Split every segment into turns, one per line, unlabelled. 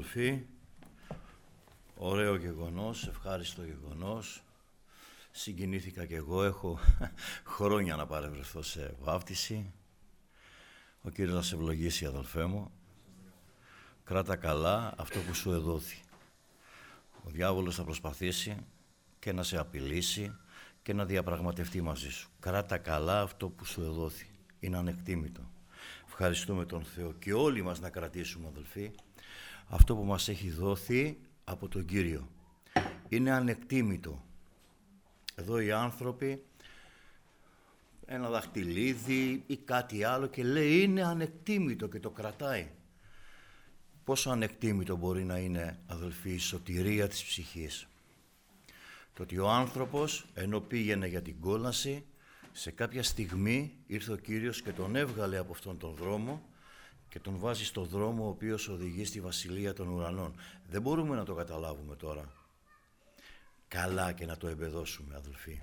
αδελφοί, ωραίο γεγονός, ευχάριστο γεγονός. Συγκινήθηκα κι εγώ, έχω χρόνια να παρευρεθώ σε βάφτιση. Ο Κύριος να σε ευλογήσει, αδελφέ μου. Κράτα καλά αυτό που σου εδόθη. Ο διάβολος θα προσπαθήσει και να σε απειλήσει και να διαπραγματευτεί μαζί σου. Κράτα καλά αυτό που σου εδόθη. Είναι ανεκτήμητο. Ευχαριστούμε τον Θεό και όλοι μας να κρατήσουμε, αδελφοί, αυτό που μας έχει δόθει από τον Κύριο. Είναι ανεκτήμητο. Εδώ οι άνθρωποι, ένα δαχτυλίδι ή κάτι άλλο και λέει είναι ανεκτήμητο και το κρατάει. Πόσο ανεκτήμητο μπορεί να είναι, αδελφοί, η σωτηρία της ψυχής. Το ότι ο άνθρωπος, ενώ πήγαινε για την κόλαση, σε κάποια στιγμή ήρθε ο Κύριος και τον έβγαλε από αυτόν τον δρόμο και τον βάζει στο δρόμο ο οποίος οδηγεί στη Βασιλεία των Ουρανών. Δεν μπορούμε να το καταλάβουμε τώρα καλά και να το εμπεδώσουμε, αδελφοί.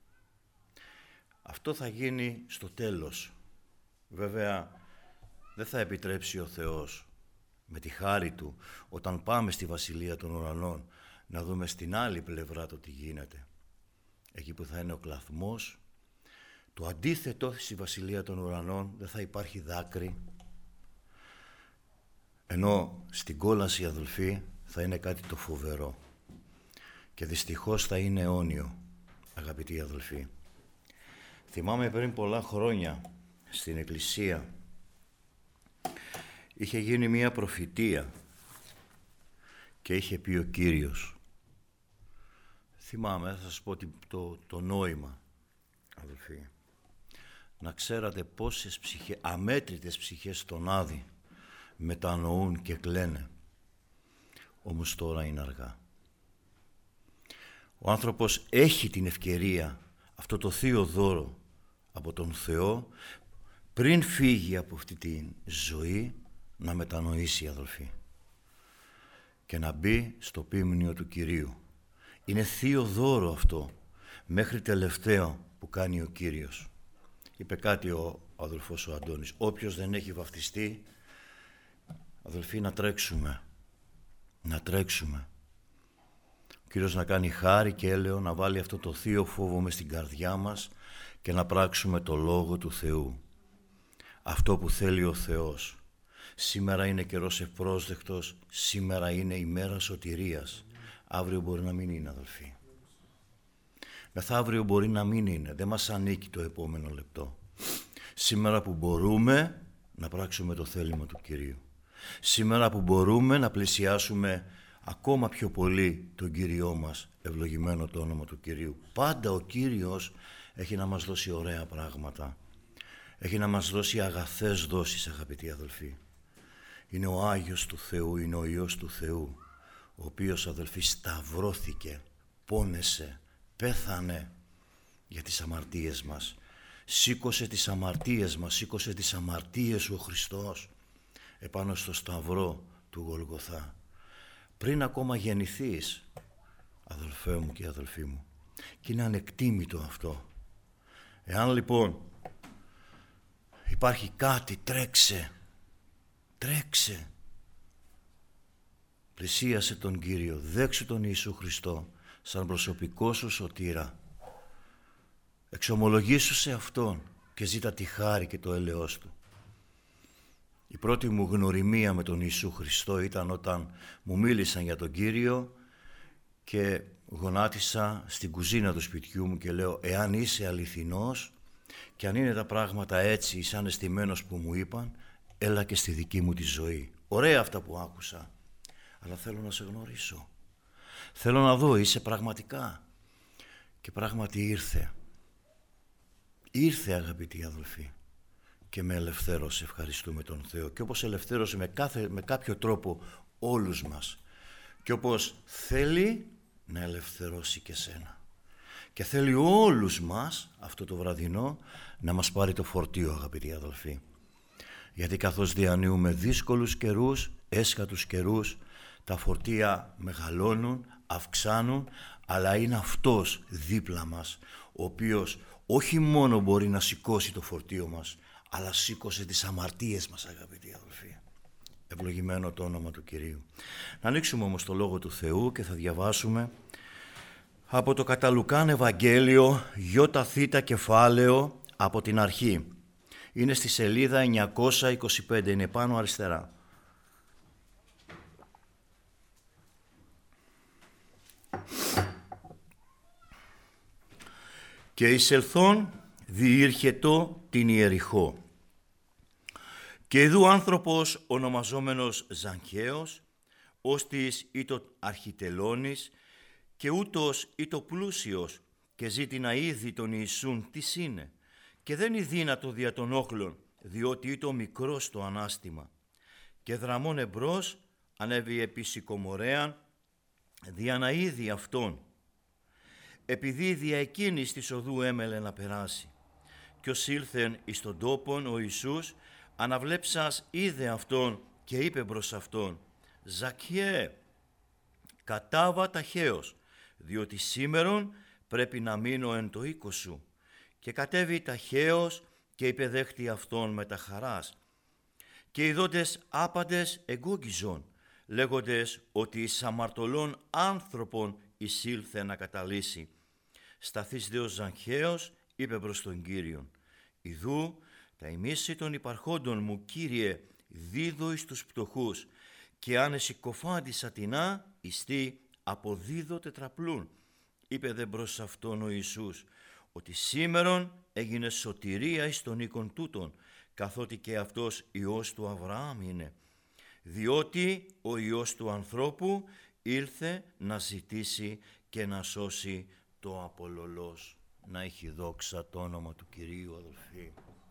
Αυτό θα γίνει στο τέλος. Βέβαια, δεν θα επιτρέψει ο Θεός με τη χάρη Του, όταν πάμε στη Βασιλεία των Ουρανών, να δούμε στην άλλη πλευρά το τι γίνεται. Εκεί που θα είναι ο κλαθμός, το αντίθετο στη Βασιλεία των Ουρανών, δεν θα υπάρχει δάκρυ, ενώ στην κόλαση, αδελφοί, θα είναι κάτι το φοβερό και δυστυχώς θα είναι αιώνιο, αγαπητοί αδελφοί. Θυμάμαι πριν πολλά χρόνια στην εκκλησία είχε γίνει μία προφητεία και είχε πει ο Κύριος, θυμάμαι, θα σας πω το νόημα, αδελφοί, να ξέρατε πόσες ψυχές, αμέτρητες ψυχές στον Άδη μετανοούν και κλαίνε, όμως τώρα είναι αργά. Ο άνθρωπος έχει την ευκαιρία, αυτό το θείο δώρο από τον Θεό, πριν φύγει από αυτή τη ζωή, να μετανοήσει, αδελφοί, και να μπει στο ποίμνιο του Κυρίου. Είναι θείο δώρο αυτό, μέχρι τελευταίο που κάνει ο Κύριος. Είπε κάτι ο αδελφός ο Αντώνης, όποιος δεν έχει βαφτιστεί, αδελφοί, να τρέξουμε, να τρέξουμε. Ο Κύριος να κάνει χάρη και έλεο, να βάλει αυτό το θείο φόβο μες στην καρδιά μας και να πράξουμε το Λόγο του Θεού. Αυτό που θέλει ο Θεός. Σήμερα είναι καιρός ευπρόσδεκτος, σήμερα είναι η μέρα σωτηρίας. Αύριο μπορεί να μην είναι, αδελφοί. Μεθαύριο μπορεί να μην είναι, δεν μας ανήκει το επόμενο λεπτό. Σήμερα που μπορούμε να πράξουμε το θέλημα του Κυρίου. Σήμερα που μπορούμε να πλησιάσουμε ακόμα πιο πολύ τον Κύριό μας, ευλογημένο το όνομα του Κυρίου. Πάντα ο Κύριος έχει να μας δώσει ωραία πράγματα. Έχει να μας δώσει αγαθές δόσεις, αγαπητοί αδελφοί. Είναι ο Άγιος του Θεού, είναι ο Υιός του Θεού, ο οποίος, αδελφοί, σταυρώθηκε, πόνεσε, πέθανε για τις αμαρτίες μας. Σήκωσε τις αμαρτίες μας, σήκωσε τις αμαρτίες σου ο Χριστός επάνω στο σταυρό του Γολγοθά. Πριν ακόμα γεννηθείς, αδελφέ μου και αδελφοί μου, και είναι ανεκτήμητο αυτό. Εάν λοιπόν υπάρχει κάτι, τρέξε, τρέξε. Πλησίασε τον Κύριο, δέξου τον Ιησού Χριστό σαν προσωπικό σου σωτήρα. Εξομολογήσου σε Αυτόν και ζήτα τη χάρη και το έλεος Του. Η πρώτη μου γνωριμία με τον Ιησού Χριστό ήταν όταν μου μίλησαν για τον Κύριο και γονάτισα στην κουζίνα του σπιτιού μου και λέω, εάν είσαι αληθινός και αν είναι τα πράγματα έτσι σαν αισθημένος που μου είπαν, έλα και στη δική μου τη ζωή. Ωραία αυτά που άκουσα, αλλά θέλω να σε γνωρίσω. Θέλω να δω, είσαι πραγματικά. Και πράγματι ήρθε. Ήρθε, αγαπητοί αδελφοί, και με ελευθέρωσε, ευχαριστούμε τον Θεό. Και όπως ελευθέρωσε με κάποιο τρόπο όλους μας, και όπως θέλει να ελευθερώσει και σένα. Και θέλει όλους μας αυτό το βραδινό να μας πάρει το φορτίο, αγαπητοί αδελφοί. Γιατί καθώς διανύουμε δύσκολους καιρούς, έσχατους καιρούς, τα φορτία μεγαλώνουν, αυξάνουν, αλλά είναι αυτός δίπλα μας, ο οποίος όχι μόνο μπορεί να σηκώσει το φορτίο μας, αλλά σήκωσε τις αμαρτίες μας, αγαπητοί αδελφοί. Ευλογημένο το όνομα του Κυρίου. Να ανοίξουμε όμως το Λόγο του Θεού και θα διαβάσουμε από το κατά Λουκάν Ευαγγέλιο, ΙΘ κεφάλαιο, από την αρχή. Είναι στη σελίδα 925, είναι πάνω αριστερά. Και εισελθόν διήρχετο την Ιεριχώ. Και ειδού άνθρωπος ονομαζόμενος Ζακχαίος, ώστις ήτο αρχιτελώνης, και ούτως ήτο πλούσιος, και ζήτη να είδει τον Ιησούν τι είναι, και δεν είναι δύνατο δια των όχλων, διότι ήτο μικρός το ανάστημα. Και δραμών εμπρός ανέβη επί σικομορέαν, δια να είδει αυτόν, επειδή δια εκείνης της οδού έμελε να περάσει. Κι ως ήλθεν εις τον τόπον ο Ιησούς, αναβλέψας είδε αυτόν και είπε προς αυτόν, «Ζακχαίε, κατάβα ταχαίως, διότι σήμερον πρέπει να μείνω εν το οίκο σου». Και κατέβη ταχαίως και υπεδέχτη αυτόν με τα χαράς. Και οι δότες άπαντες εγκόγγιζον, λέγοντες ότι εις αμαρτωλών άνθρωπον εισήλθε να καταλύσει. Σταθείς δε ο Ζακχαίος, είπε προς τον Κύριον, «Ιδού τα ημίση των υπαρχόντων μου, Κύριε, δίδω εις τους πτωχούς, και αν εσηκοφάντησα τεινά, ιστή αποδίδω τετραπλούν». Είπε δε προς αυτόν ο Ιησούς, ότι σήμερον έγινε σωτηρία εις τον οίκον τούτον, καθότι και αυτός Υιός του Αβραάμ είναι. Διότι ο Υιός του ανθρώπου ήλθε να ζητήσει και να σώσει το απολωλός. Να έχει δόξα το όνομα του Κυρίου, αδελφοί.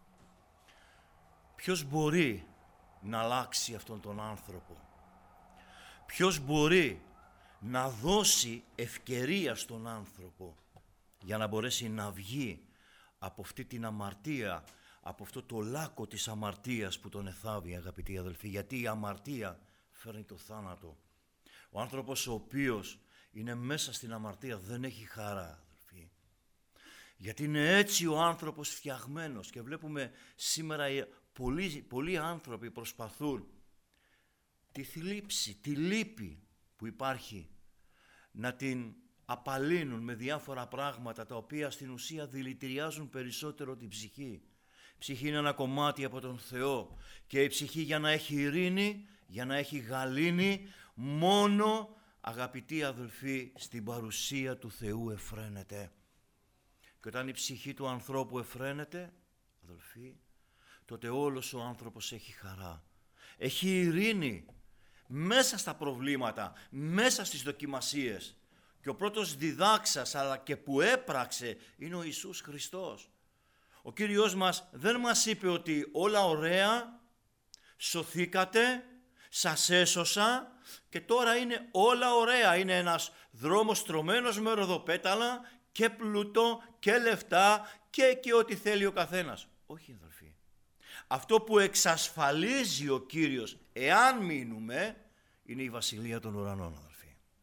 Ποιος μπορεί να αλλάξει αυτόν τον άνθρωπο? Ποιος μπορεί να δώσει ευκαιρία στον άνθρωπο για να μπορέσει να βγει από αυτή την αμαρτία, από αυτό το λάκκο της αμαρτίας που τον εθάβει, αγαπητοί αδελφοί, γιατί η αμαρτία φέρνει το θάνατο. Ο άνθρωπος ο οποίος είναι μέσα στην αμαρτία δεν έχει χαρά, αδελφοί. Γιατί είναι έτσι ο άνθρωπος φτιαγμένος και βλέπουμε σήμερα πολλοί άνθρωποι προσπαθούν τη θλίψη, τη λύπη που υπάρχει να την απαλύνουν με διάφορα πράγματα τα οποία στην ουσία δηλητηριάζουν περισσότερο την ψυχή. Η ψυχή είναι ένα κομμάτι από τον Θεό και η ψυχή για να έχει ειρήνη, για να έχει γαλήνη, μόνο, αγαπητοί αδελφοί, στην παρουσία του Θεού εφραίνεται. Και όταν η ψυχή του ανθρώπου εφραίνεται, αδελφοί, τότε όλος ο άνθρωπος έχει χαρά. Έχει ειρήνη μέσα στα προβλήματα, μέσα στις δοκιμασίες. Και ο πρώτος διδάξας αλλά και που έπραξε είναι ο Ιησούς Χριστός. Ο Κύριος μας δεν μας είπε ότι όλα ωραία, σωθήκατε, σας έσωσα και τώρα είναι όλα ωραία. Είναι ένας δρόμος στρωμένος με ροδοπέταλα και πλούτο και λεφτά και ό,τι θέλει ο καθένας. Όχι, αδελφοί. Αυτό που εξασφαλίζει ο Κύριος, εάν μείνουμε, είναι η Βασιλεία των Ουρανών, αδελφοί.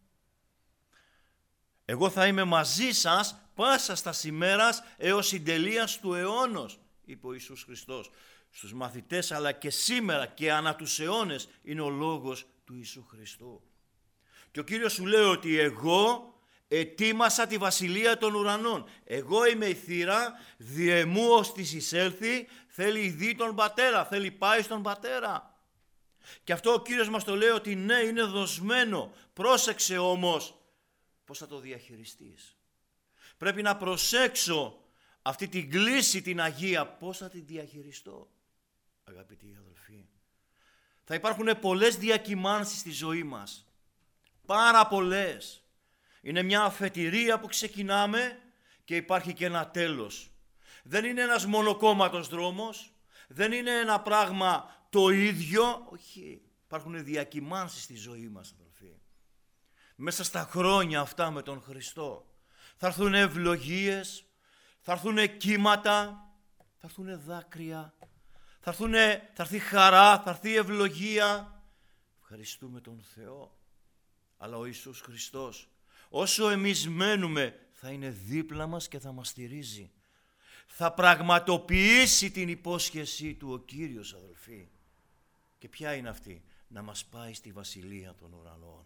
«Εγώ θα είμαι μαζί σας πάσα στας ημέρας έως συντελείας του αιώνος», είπε ο Ιησούς Χριστός στους μαθητές, αλλά και σήμερα και ανά τους αιώνες είναι ο λόγος του Ιησού Χριστού. Και ο Κύριος σου λέει ότι εγώ ετοίμασα τη Βασιλεία των Ουρανών. Εγώ είμαι η θύρα, διεμού ως της εισέλθει, θέλει δει τον Πατέρα, θέλει πάει στον Πατέρα. Και αυτό ο Κύριος μας το λέει ότι ναι, είναι δοσμένο. Πρόσεξε όμως πώς θα το διαχειριστείς. Πρέπει να προσέξω αυτή την κλίση την Αγία, πώς θα τη διαχειριστώ, αγαπητοί αδελφοί. Θα υπάρχουν πολλές διακυμάνσεις στη ζωή μας. Πάρα πολλές. Είναι μια αφετηρία που ξεκινάμε και υπάρχει και ένα τέλος. Δεν είναι ένας μονοκόμματος δρόμος, δεν είναι ένα πράγμα το ίδιο, όχι. Υπάρχουν διακυμάνσεις στη ζωή μας, αδελφοί. Μέσα στα χρόνια αυτά με τον Χριστό θα έρθουν ευλογίες, θα έρθουν κύματα, θα έρθουν δάκρυα, θα έρθει χαρά, θα έρθει ευλογία. Ευχαριστούμε τον Θεό. Αλλά ο Ιησούς Χριστός, όσο εμείς μένουμε, θα είναι δίπλα μας και θα μας στηρίζει. Θα πραγματοποιήσει την υπόσχεσή του ο Κύριος, αδελφοί. Και ποια είναι αυτή? να μας πάει στη βασιλεία των ουρανών.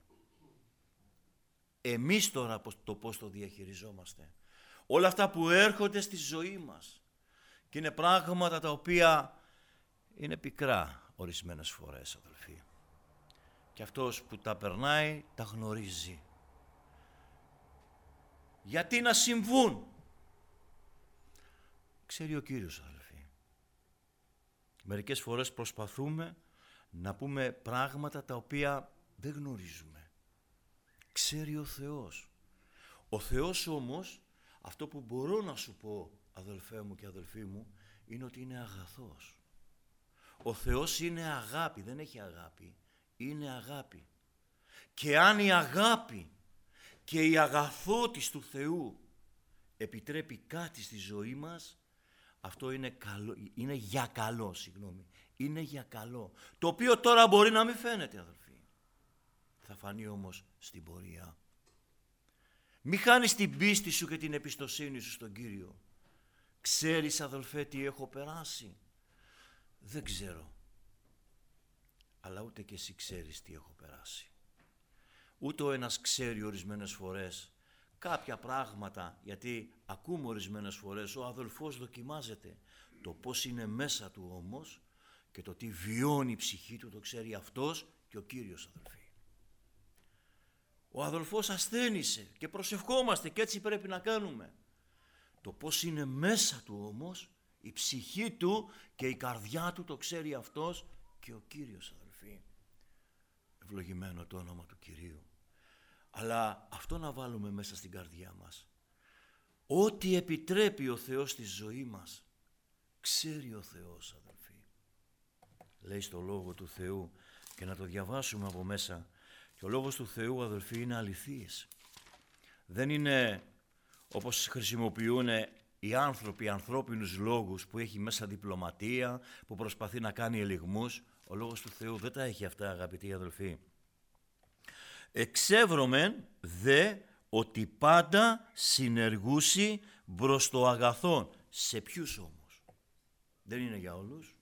Εμείς τώρα πώς το διαχειριζόμαστε. Όλα αυτά που έρχονται στη ζωή μας και είναι πράγματα τα οποία είναι πικρά ορισμένες φορές, αδελφοί. Και αυτός που τα περνάει τα γνωρίζει. Γιατί να συμβούν. Ξέρει ο Κύριος, αδελφοί. Μερικές φορές προσπαθούμε να πούμε πράγματα τα οποία δεν γνωρίζουμε. Ξέρει ο Θεός. Ο Θεός όμως, αυτό που μπορώ να σου πω, αδελφέ μου και αδελφοί μου, είναι ότι είναι αγαθός. Ο Θεός είναι αγάπη, δεν έχει αγάπη. Είναι αγάπη. Και αν η αγάπη και η αγαθότης του Θεού επιτρέπει κάτι στη ζωή μας, αυτό είναι καλό, είναι για καλό, είναι για καλό. Το οποίο τώρα μπορεί να μην φαίνεται, αδελφοί. Θα φανεί όμως στην πορεία. Μη χάνεις την πίστη σου και την εμπιστοσύνη σου στον Κύριο. Ξέρεις, αδελφέ, τι έχω περάσει. Δεν ξέρω. Αλλά ούτε και εσύ ξέρεις τι έχω περάσει. Ούτε ο ένας ξέρει ορισμένες φορές κάποια πράγματα, γιατί ακούμε ορισμένες φορές ο αδελφός δοκιμάζεται. Το πώς είναι μέσα του όμως και το τι βιώνει η ψυχή του το ξέρει αυτός και ο Κύριος, αδελφοί. Ο αδελφός ασθένησε και προσευχόμαστε και έτσι πρέπει να κάνουμε. Το πώς είναι μέσα του όμως, η ψυχή του και η καρδιά του το ξέρει αυτός και ο Κύριος, αδελφοί. Ευλογημένο το όνομα του Κυρίου. Αλλά αυτό να βάλουμε μέσα στην καρδιά μας. Ό,τι επιτρέπει ο Θεός στη ζωή μας, ξέρει ο Θεός, αδελφοί. Λέει στο Λόγο του Θεού και να το διαβάσουμε από μέσα. Και ο Λόγος του Θεού, αδελφοί, είναι αληθής. Δεν είναι όπως χρησιμοποιούν οι άνθρωποι, ανθρώπινους λόγους που έχει μέσα διπλωματία, που προσπαθεί να κάνει ελιγμούς. Ο Λόγος του Θεού δεν τα έχει αυτά, αγαπητοί αδελφοί. Εξεύρωμεν δε ότι πάντα συνεργούσι προς το αγαθόν. Σε ποιους όμως? Δεν είναι για όλους.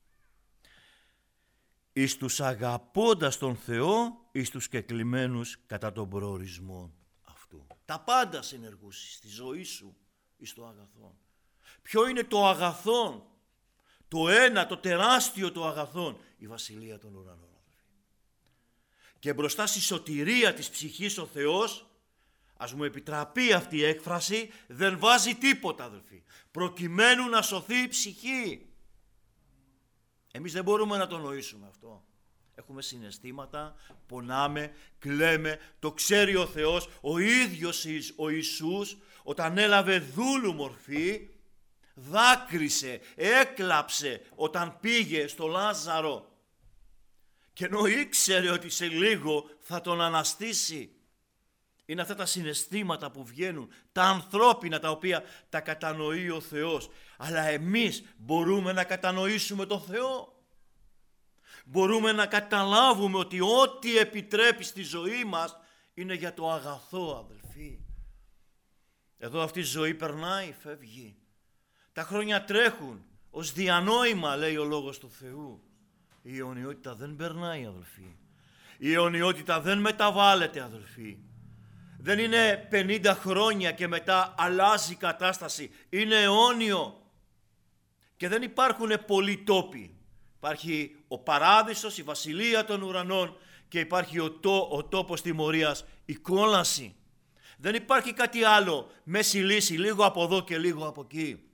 Εις τους αγαπώντας τον Θεό, εις τους κεκλημένους κατά τον προορισμό αυτού. Τα πάντα συνεργούσι στη ζωή σου εις το αγαθόν. Ποιο είναι το αγαθόν? Το ένα, το τεράστιο το αγαθόν, η βασιλεία των ουρανών. Και μπροστά στη σωτηρία της ψυχής ο Θεός, ας μου επιτραπεί αυτή η έκφραση, δεν βάζει τίποτα, αδελφοί, προκειμένου να σωθεί η ψυχή. Εμείς δεν μπορούμε να το νοήσουμε αυτό. Έχουμε συναισθήματα, πονάμε, κλαίμε, το ξέρει ο Θεός. Ο ίδιος ο Ιησούς, όταν έλαβε δούλου μορφή, δάκρυσε, έκλαψε όταν πήγε στο Λάζαρο. Και ενώ ήξερε ότι σε λίγο θα τον αναστήσει. Είναι αυτά τα συναισθήματα που βγαίνουν, τα ανθρώπινα τα οποία τα κατανοεί ο Θεός. Αλλά εμείς μπορούμε να κατανοήσουμε τον Θεό. Μπορούμε να καταλάβουμε ότι ό,τι επιτρέπει στη ζωή μας είναι για το αγαθό, αδελφοί. Εδώ αυτή η ζωή περνάει, φεύγει. Τα χρόνια τρέχουν ως διανόημα, λέει ο Λόγος του Θεού. Η αιωνιότητα δεν περνάει, αδελφοί. Η αιωνιότητα δεν μεταβάλλεται, αδελφοί. Δεν είναι 50 χρόνια και μετά αλλάζει η κατάσταση. Είναι αιώνιο. Και δεν υπάρχουν πολλοί τόποι. Υπάρχει ο παράδεισος, η βασιλεία των ουρανών και υπάρχει ο τόπος τιμωρίας, η κόλαση. Δεν υπάρχει κάτι άλλο, μέση λύση, λίγο από εδώ και λίγο από εκεί.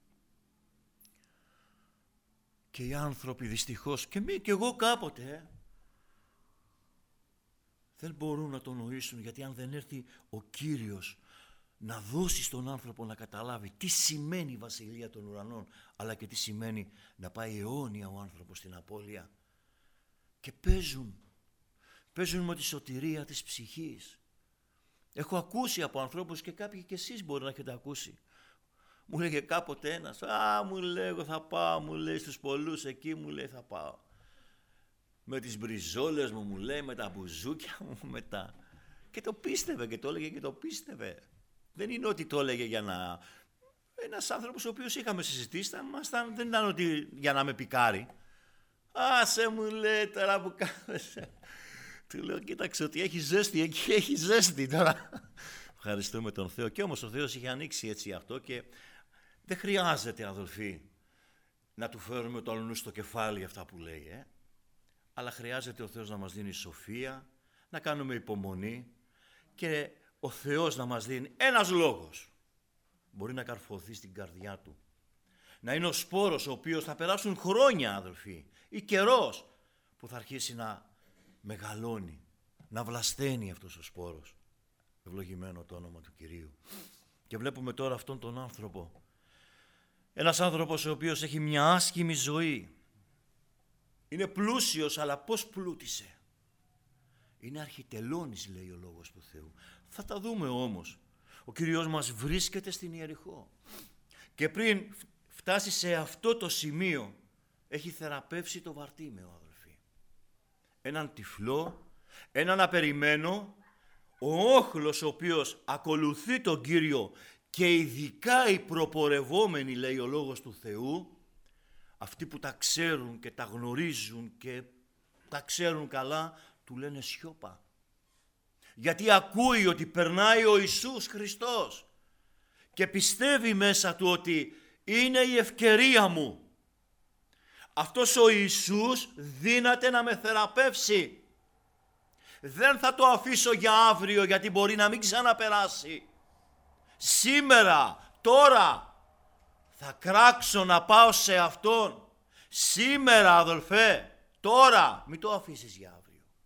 Και οι άνθρωποι δυστυχώς, και εγώ κάποτε, δεν μπορούν να το νοήσουν, γιατί αν δεν έρθει ο Κύριος να δώσει στον άνθρωπο να καταλάβει τι σημαίνει η βασιλεία των ουρανών, αλλά και τι σημαίνει να πάει αιώνια ο άνθρωπος στην απώλεια. Και παίζουν με τη σωτηρία της ψυχής. Έχω ακούσει από ανθρώπους και κάποιοι και εσείς μπορεί να έχετε ακούσει. Μου λέγε κάποτε ένας, μου λέει εγώ θα πάω, μου λέει στους πολλούς εκεί, μου λέει θα πάω. Με τις μπριζόλες μου λέει, με τα μπουζούκια μου, μετά. Και το πίστευε και το έλεγε και το πίστευε. Δεν είναι ότι το έλεγε για να... Ένας άνθρωπος ο οποίος είχαμε συζητήσει, δεν ήταν ότι για να με πικάρει. Άσε μου, λέει, τώρα που κάθεσαι. Του λέω, κοίταξε ότι έχει ζέστη, εκεί έχει ζέστη τώρα. Ευχαριστούμε τον Θεό. Και όμως ο Θεός είχε ανοίξει έτσι αυτό και δεν χρειάζεται, αδελφοί, να του φέρουμε το αλλού στο κεφάλι αυτά που λέει. Αλλά χρειάζεται ο Θεός να μας δίνει σοφία, να κάνουμε υπομονή και ο Θεός να μας δίνει ένας λόγος. Μπορεί να καρφωθεί στην καρδιά του. Να είναι ο σπόρος ο οποίος θα περάσουν χρόνια, αδελφοί, ή καιρός που θα αρχίσει να μεγαλώνει, να βλασταίνει αυτός ο σπόρος. Ευλογημένο το όνομα του Κυρίου. Και βλέπουμε τώρα αυτόν τον άνθρωπο. Ένας άνθρωπος ο οποίος έχει μια άσχημη ζωή. Είναι πλούσιος, αλλά πώς πλούτησε? Είναι αρχιτελώνης, λέει ο Λόγος του Θεού. Θα τα δούμε όμως. Ο Κύριος μας βρίσκεται στην Ιεριχώ. Και πριν φτάσει σε αυτό το σημείο, έχει θεραπεύσει το Βαρτίμεο, αδελφοί. Έναν τυφλό, έναν απεριμένο, ο όχλος ο οποίος ακολουθεί τον Κύριο και ειδικά οι προπορευόμενοι, λέει ο Λόγος του Θεού, αυτοί που τα ξέρουν και τα γνωρίζουν και τα ξέρουν καλά, του λένε σιώπα. Γιατί ακούει ότι περνάει ο Ιησούς Χριστός και πιστεύει μέσα του ότι είναι η ευκαιρία μου. Αυτός ο Ιησούς δύναται να με θεραπεύσει. Δεν θα το αφήσω για αύριο γιατί μπορεί να μην ξαναπεράσει. Σήμερα, τώρα, θα κράξω να πάω σε Αυτόν. Σήμερα, αδελφέ, τώρα, μην το αφήσεις για αύριο.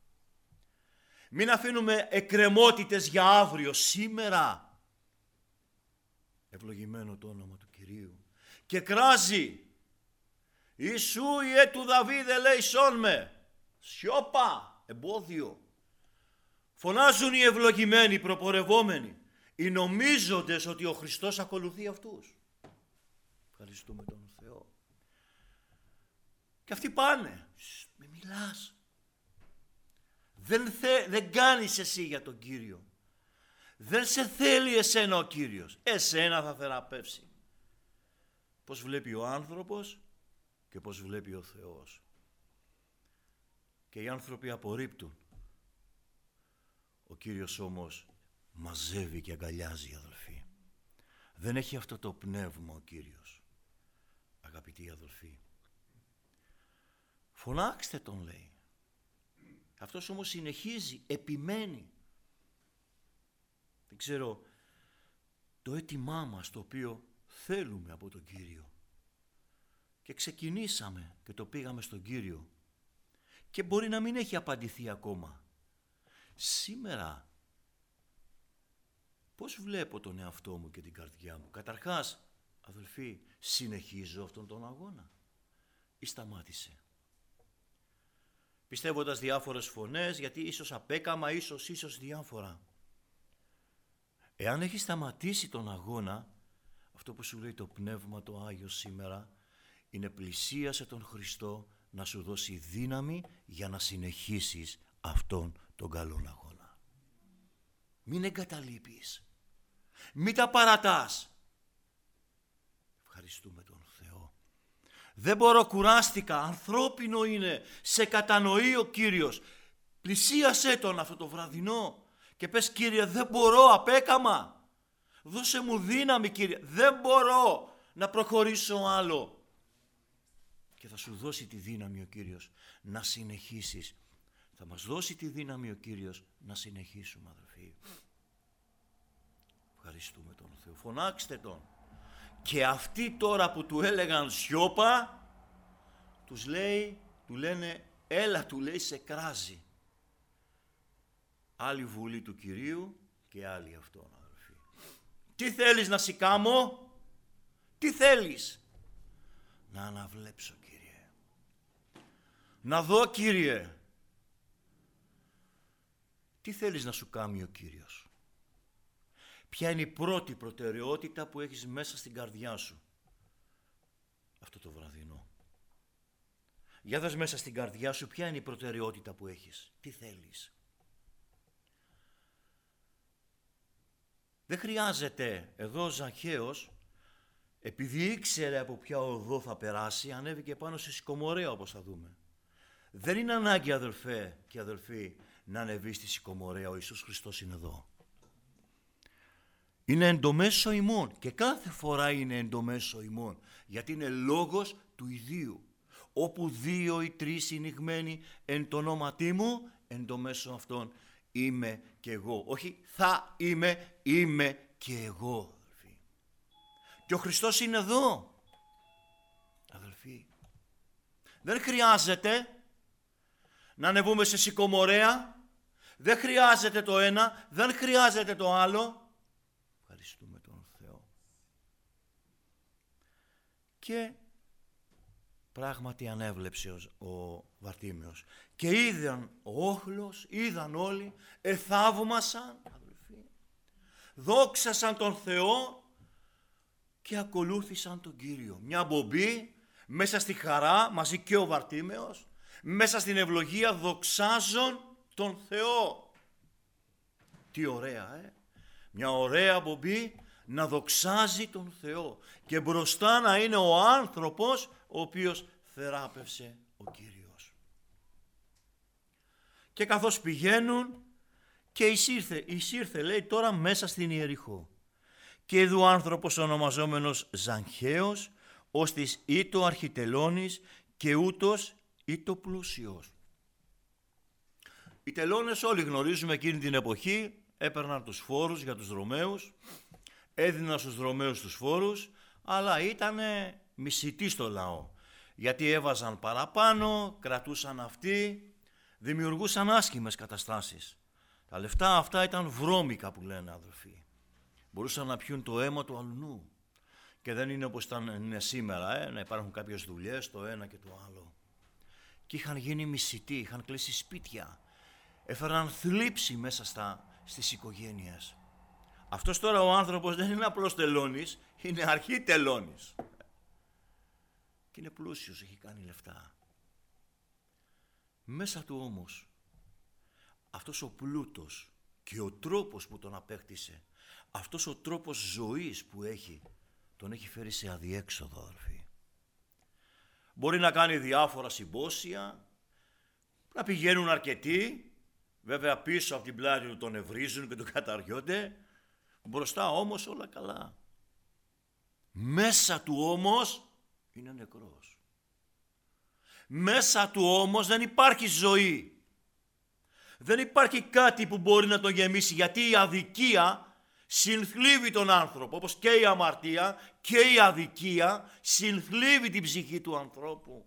Μην αφήνουμε εκκρεμότητες για αύριο, σήμερα. Ευλογημένο το όνομα του Κυρίου. Και κράζει. Ιησού Ιε του Δαβίδ ελέησόν με. Σιώπα, εμπόδιο. Φωνάζουν οι ευλογημένοι, οι προπορευόμενοι. Οι νομίζοντες ότι ο Χριστός ακολουθεί αυτούς. Ευχαριστούμε τον Θεό. Και αυτοί πάνε. Μη μιλάς. Δεν κάνεις εσύ για τον Κύριο. Δεν σε θέλει εσένα ο Κύριος. Εσένα θα θεραπεύσει. Πώς βλέπει ο άνθρωπος και πώς βλέπει ο Θεός. Και οι άνθρωποι απορρίπτουν. Ο Κύριος όμως μαζεύει και αγκαλιάζει, αδελφοί. Δεν έχει αυτό το πνεύμα ο Κύριος. Αγαπητοί αδελφοί. Φωνάξτε τον, λέει. Αυτός όμως συνεχίζει, επιμένει. Δεν ξέρω, το αίτημά μας το οποίο θέλουμε από τον Κύριο. Και ξεκινήσαμε και το πήγαμε στον Κύριο. Και μπορεί να μην έχει απαντηθεί ακόμα. Σήμερα, πώς βλέπω τον εαυτό μου και την καρδιά μου? Καταρχάς, αδελφοί, συνεχίζω αυτόν τον αγώνα ή σταμάτησε? Πιστεύοντας διάφορες φωνές, γιατί ίσως απέκαμα, ίσως διάφορα. Εάν έχει σταματήσει τον αγώνα, αυτό που σου λέει το Πνεύμα το Άγιο σήμερα, είναι πλησίασε τον Χριστό να σου δώσει δύναμη για να συνεχίσεις αυτόν τον καλόν αγώνα. Μην εγκαταλείπεις. Μην τα παρατάς. Ευχαριστούμε τον Θεό. Δεν μπορώ, κουράστηκα, ανθρώπινο είναι, σε κατανοεί ο Κύριος. Πλησίασέ τον αυτό το βραδινό και πες, Κύριε, δεν μπορώ, απέκαμα. Δώσε μου δύναμη, Κύριε, δεν μπορώ να προχωρήσω άλλο. Και θα σου δώσει τη δύναμη ο Κύριος να συνεχίσεις. Θα μας δώσει τη δύναμη ο Κύριος να συνεχίσουμε, αδελφοί. Ευχαριστούμε τον Θεό. Φωνάξτε τον. Και αυτοί τώρα που του έλεγαν σιώπα, τους λέει, του λένε, έλα, του λέει, σε κράζει. Άλλη βουλή του Κυρίου και άλλη αυτόν, αδελφοί. Τι θέλεις να σηκάμω? Τι θέλεις? Να αναβλέψω, Κύριε. Να δω, Κύριε. Τι θέλεις να σου κάνει ο Κύριος? Ποια είναι η πρώτη προτεραιότητα που έχεις μέσα στην καρδιά σου αυτό το βραδινό? Για δες μέσα στην καρδιά σου ποια είναι η προτεραιότητα που έχεις. Τι θέλεις? Δεν χρειάζεται. Εδώ ο Ζαχαίος, επειδή ήξερε από ποια οδό θα περάσει, ανέβηκε πάνω στη συκομορία, όπως θα δούμε. Δεν είναι ανάγκη, αδελφέ και αδελφοί, να ανεβεί στη Σικομορέα. Ο Ιησούς Χριστός είναι εδώ. Είναι εντομέσω ημών και κάθε φορά είναι εντομέσω ημών, γιατί είναι λόγος του ιδίου. Όπου 2 ή 3 συνηγμένοι εν το ονόματί μου, εν το μέσο αυτών είμαι και εγώ. Όχι θα είμαι και εγώ, αδελφοί. Και ο Χριστός είναι εδώ, αδελφοί. Δεν χρειάζεται να ανεβούμε σε Σικομορέα, δεν χρειάζεται το ένα, δεν χρειάζεται το άλλο. Ευχαριστούμε τον Θεό. Και πράγματι ανέβλεψε ο Βαρτίμιος και είδαν ο όχλος, είδαν όλοι, εθαύμασαν, αδελφοί, δόξασαν τον Θεό και ακολούθησαν τον Κύριο. Μια μπομπή μέσα στη χαρά, μαζί και ο Βαρτίμιος, μέσα στην ευλογία δοξάζουν τον Θεό. Τι ωραία, Μια ωραία μπομπή να δοξάζει τον Θεό και μπροστά να είναι ο άνθρωπος ο οποίος θεράπευσε ο Κύριος. Και καθώς πηγαίνουν και εισήρθε λέει τώρα μέσα στην Ιεριχώ. Και είδου άνθρωπος ονομαζόμενος Ζαγχαίος, ως της ήτο αρχιτελώνης και ούτως ήτο πλούσιος. Οι τελώνες όλοι γνωρίζουμε εκείνη την εποχή, έπαιρναν τους φόρους για τους Ρωμαίους, έδιναν στους Ρωμαίους τους φόρους, αλλά ήταν μισητοί στο λαό. Γιατί έβαζαν παραπάνω, κρατούσαν αυτοί, δημιουργούσαν άσχημες καταστάσεις. Τα λεφτά αυτά ήταν βρώμικα που λένε, αδελφοί. Μπορούσαν να πιούν το αίμα του αλουνού. Και δεν είναι όπως είναι σήμερα, να υπάρχουν κάποιες δουλειές, το ένα και το άλλο. Και είχαν γίνει μισητοί, είχαν κλείσει σπίτια. Έφεραν θλίψη μέσα στις οικογένειες. Αυτός τώρα ο άνθρωπος δεν είναι απλώς τελώνης, είναι αρχή τελώνης. Και είναι πλούσιος, έχει κάνει λεφτά. Μέσα του όμως, αυτός ο πλούτος και ο τρόπος που τον απέκτησε, αυτός ο τρόπος ζωής που έχει, τον έχει φέρει σε αδιέξοδο, αδελφοί. Μπορεί να κάνει διάφορα συμπόσια, να πηγαίνουν αρκετοί, βέβαια πίσω από την πλάτη του τον ευρίζουν και τον καταριώνται, μπροστά όμως όλα καλά. Μέσα του όμως είναι νεκρός. Μέσα του όμως δεν υπάρχει ζωή. Δεν υπάρχει κάτι που μπορεί να τον γεμίσει, γιατί η αδικία συνθλίβει τον άνθρωπο, όπως και η αμαρτία και η αδικία συνθλίβει την ψυχή του ανθρώπου.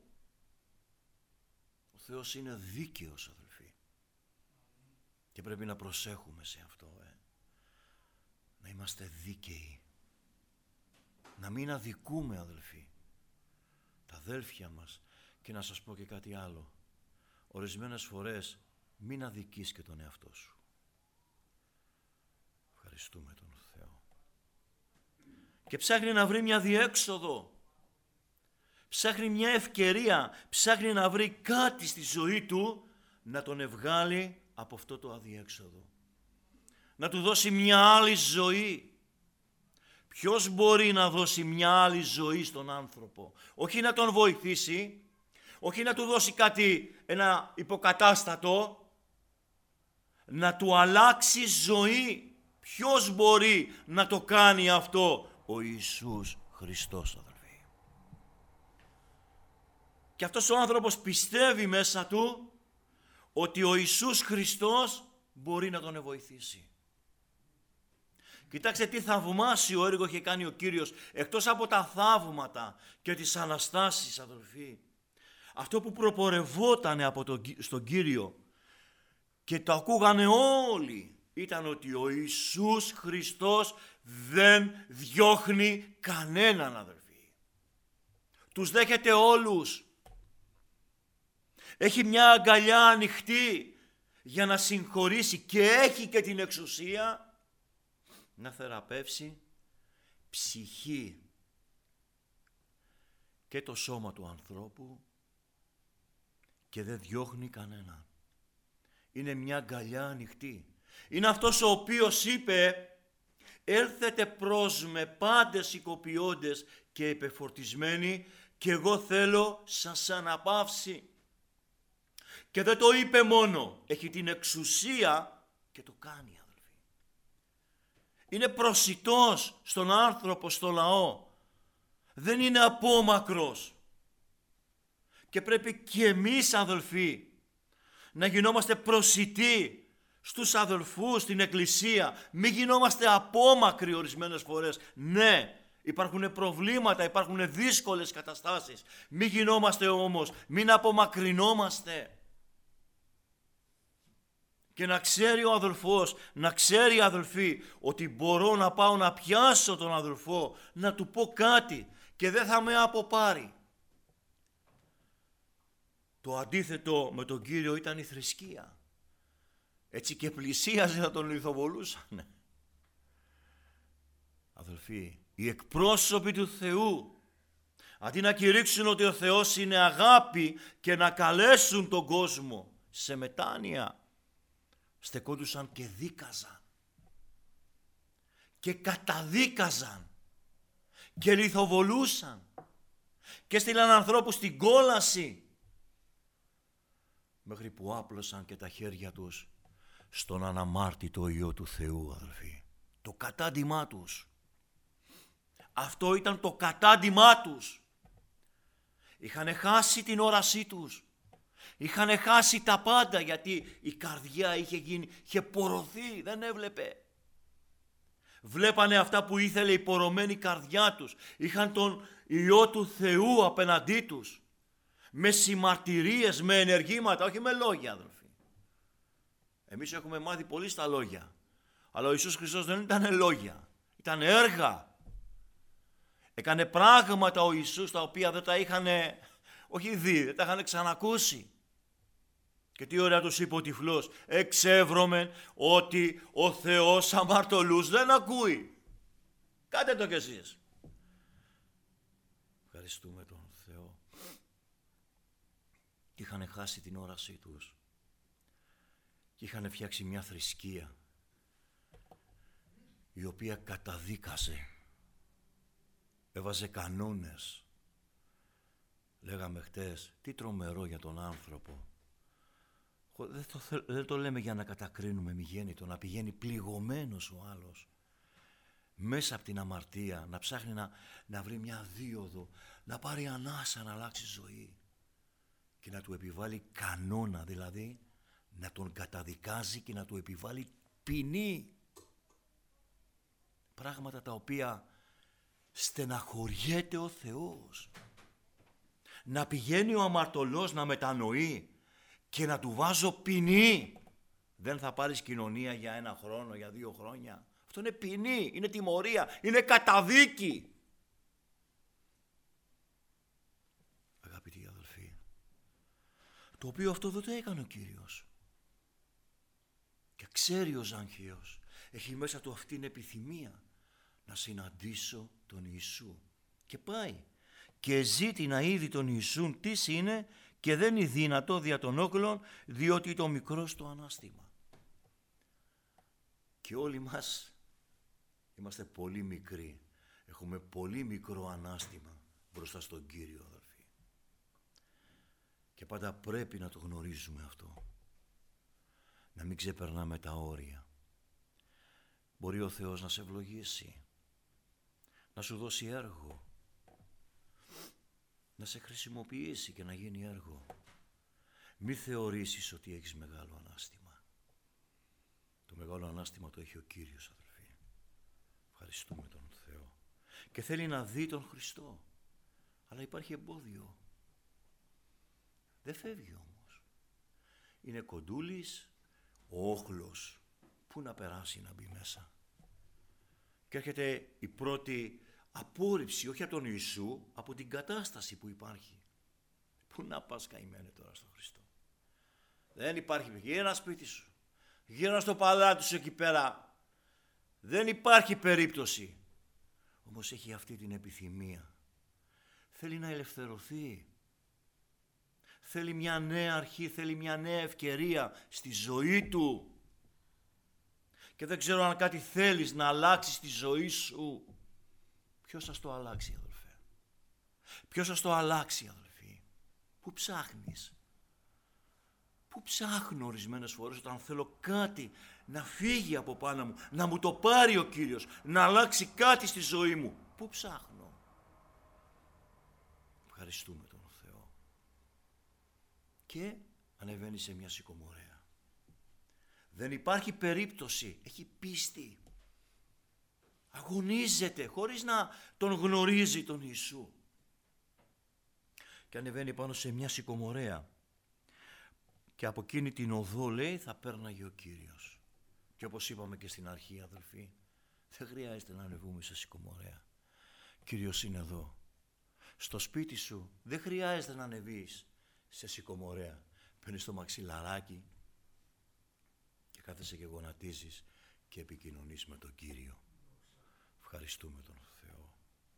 Ο Θεός είναι δίκαιος, αδελφοί. Και πρέπει να προσέχουμε σε αυτό, να είμαστε δίκαιοι. Να μην αδικούμε, αδελφοί, τα αδέλφια μας. Και να σας πω και κάτι άλλο. Ορισμένες φορές μην αδικείς και τον εαυτό σου. Ευχαριστούμε τον Θεό. Και ψάχνει να βρει μια διέξοδο. Ψάχνει μια ευκαιρία. Ψάχνει να βρει κάτι στη ζωή του να τον ευγάλει από αυτό το αδιέξοδο. Να του δώσει μια άλλη ζωή. Ποιος μπορεί να δώσει μια άλλη ζωή στον άνθρωπο? Όχι να τον βοηθήσει, όχι να του δώσει κάτι, ένα υποκατάστατο, να του αλλάξει ζωή. Ποιος μπορεί να το κάνει αυτό? Ο Ιησούς Χριστός, αδελφοί. Και αυτός ο άνθρωπος πιστεύει μέσα του ότι ο Ιησούς Χριστός μπορεί να τον βοηθήσει. Κοιτάξτε τι θαυμάσιο έργο είχε κάνει ο Κύριος, εκτός από τα θαύματα και τις Αναστάσεις, αδελφοί. Αυτό που προπορευόταν στον Κύριο και το ακούγανε όλοι, ήταν ότι ο Ιησούς Χριστός δεν διώχνει κανέναν, αδελφοί. Τους δέχεται όλους. Έχει μια αγκαλιά ανοιχτή για να συγχωρήσει και έχει και την εξουσία να θεραπεύσει ψυχή και το σώμα του ανθρώπου και δεν διώχνει κανέναν. Είναι μια αγκαλιά ανοιχτή. Είναι αυτός ο οποίος είπε «Έλθετε προς με πάντες οικοποιώντες και επεφορτισμένοι και εγώ θέλω σας αναπαύσει». Και δεν το είπε μόνο. Έχει την εξουσία και το κάνει, αδελφοί. Είναι προσιτός στον άνθρωπο, στο λαό. Δεν είναι απόμακρος. Και πρέπει και εμείς, αδελφοί, να γινόμαστε προσιτοί στους αδελφούς, στην εκκλησία. Μην γινόμαστε απόμακροι ορισμένες φορές. Ναι, υπάρχουν προβλήματα, υπάρχουν δύσκολες καταστάσεις. Μην γινόμαστε όμως, μην απομακρυνόμαστε. Και να ξέρει ο αδελφός, να ξέρει η αδελφή, ότι μπορώ να πάω να πιάσω τον αδελφό, να του πω κάτι και δεν θα με αποπάρει. Το αντίθετο με τον Κύριο ήταν η θρησκεία. Έτσι και πλησίαζε να τον λιθοβολούσαν. Αδελφοί, οι εκπρόσωποι του Θεού, αντί να κηρύξουν ότι ο Θεός είναι αγάπη και να καλέσουν τον κόσμο σε μετάνοια, στεκόντουσαν και δίκαζαν και καταδίκαζαν και λιθοβολούσαν και στείλαν ανθρώπους στην κόλαση, μέχρι που άπλωσαν και τα χέρια τους στον αναμάρτητο Υιό του Θεού, αδελφοί. Το κατάντημά τους. Αυτό ήταν το κατάντημά τους. Είχαν χάσει την όρασή τους. Είχαν χάσει τα πάντα, γιατί η καρδιά είχε πορωθεί, δεν έβλεπε. Βλέπανε αυτά που ήθελε η πορωμένη καρδιά τους. Είχαν τον Υιό του Θεού απέναντί τους. Με συμμαρτυρίες, με ενεργήματα, όχι με λόγια, αδελφοί. Εμείς έχουμε μάθει πολύ στα λόγια. Αλλά ο Ιησούς Χριστός δεν ήταν λόγια. Ήταν έργα. Έκανε πράγματα ο Ιησούς τα οποία δεν τα είχαν, όχι δει, δεν τα είχαν ξανακούσει. Και τι ωραία τους είπε ο τυφλός. Εξεύρωμεν ότι ο Θεός αμαρτωλούς δεν ακούει. Κάτε το κι εσείς. Ευχαριστούμε τον Θεό. Είχαν χάσει την όρασή τους. Και είχαν φτιάξει μια θρησκεία η οποία καταδίκασε, έβαζε κανόνες. Λέγαμε χτες, τι τρομερό για τον άνθρωπο. Δεν το λέμε για να κατακρίνουμε μηγέννητο, να πηγαίνει πληγωμένος ο άλλος μέσα από την αμαρτία, να ψάχνει να βρει μια δίωδο, να πάρει ανάσα, να αλλάξει ζωή και να του επιβάλλει κανόνα, δηλαδή να τον καταδικάζει και να του επιβάλλει ποινή. Πράγματα τα οποία στεναχωριέται ο Θεός. Να πηγαίνει ο αμαρτωλός να μετανοεί και να του βάζω ποινή. Δεν θα πάρεις κοινωνία για 1 χρόνο, για 2 χρόνια. Αυτό είναι ποινή, είναι τιμωρία, είναι καταδίκη. Αγαπητοί αδελφοί, το οποίο αυτό δεν το έκανε ο Κύριος. Και ξέρει ο Ζαγχαίος, έχει μέσα του αυτήν επιθυμία να συναντήσω τον Ιησού. Και πάει και ζήτη να είδει τον Ιησούν τίς είναι και δεν είναι δυνατό δια των όκλων, διότι το μικρό στο ανάστημα. Και όλοι μας είμαστε πολύ μικροί. Έχουμε πολύ μικρό ανάστημα μπροστά στον Κύριο, αδελφοί. Και πάντα πρέπει να το γνωρίζουμε αυτό. Να μην ξεπερνάμε τα όρια. Μπορεί ο Θεός να σε ευλογήσει, να σου δώσει έργο, να σε χρησιμοποιήσει και να γίνει έργο. Μη θεωρήσεις ότι έχεις μεγάλο ανάστημα. Το μεγάλο ανάστημα το έχει ο Κύριος, αδελφοί. Ευχαριστούμε τον Θεό. Και θέλει να δει τον Χριστό. Αλλά υπάρχει εμπόδιο. Δεν φεύγει όμως. Είναι κοντούλης, ο όχλος. Πού να περάσει να μπει μέσα. Και έρχεται η πρώτη απόρριψη, όχι από τον Ιησού, από την κατάσταση που υπάρχει. Πού να πας καημένε τώρα στον Χριστό. Δεν υπάρχει. Γύρνα σπίτι σου. Γύρνα στο παλάτι σου εκεί πέρα. Δεν υπάρχει περίπτωση. Όμως έχει αυτή την επιθυμία. Θέλει να ελευθερωθεί. Θέλει μια νέα αρχή, θέλει μια νέα ευκαιρία στη ζωή του. Και δεν ξέρω αν κάτι θέλεις να αλλάξεις στη ζωή σου. Ποιος θα το αλλάξει, αδελφέ? Ποιος θα το αλλάξει, αδελφή? Πού ψάχνεις? Πού ψάχνω ορισμένες φορές όταν θέλω κάτι να φύγει από πάνω μου, να μου το πάρει ο Κύριος, να αλλάξει κάτι στη ζωή μου. Πού ψάχνω? Ευχαριστούμε τον Θεό. Και ανεβαίνει σε μια σικομορέα. Δεν υπάρχει περίπτωση, έχει πίστη. Αγωνίζεται χωρίς να τον γνωρίζει τον Ιησού. Και ανεβαίνει πάνω σε μια σικομορέα. Και από εκείνη την οδό, λέει, θα πέρναγε ο Κύριος. Και όπως είπαμε και στην αρχή, αδελφοί, δεν χρειάζεται να ανεβούμε σε σικομορέα. Κύριος είναι εδώ. Στο σπίτι σου δεν χρειάζεται να ανεβείς σε σικομορέα. Παίρνεις το μαξιλαράκι και κάθεσαι και γονατίζεις και επικοινωνείς με τον Κύριο. Ευχαριστούμε τον Θεό.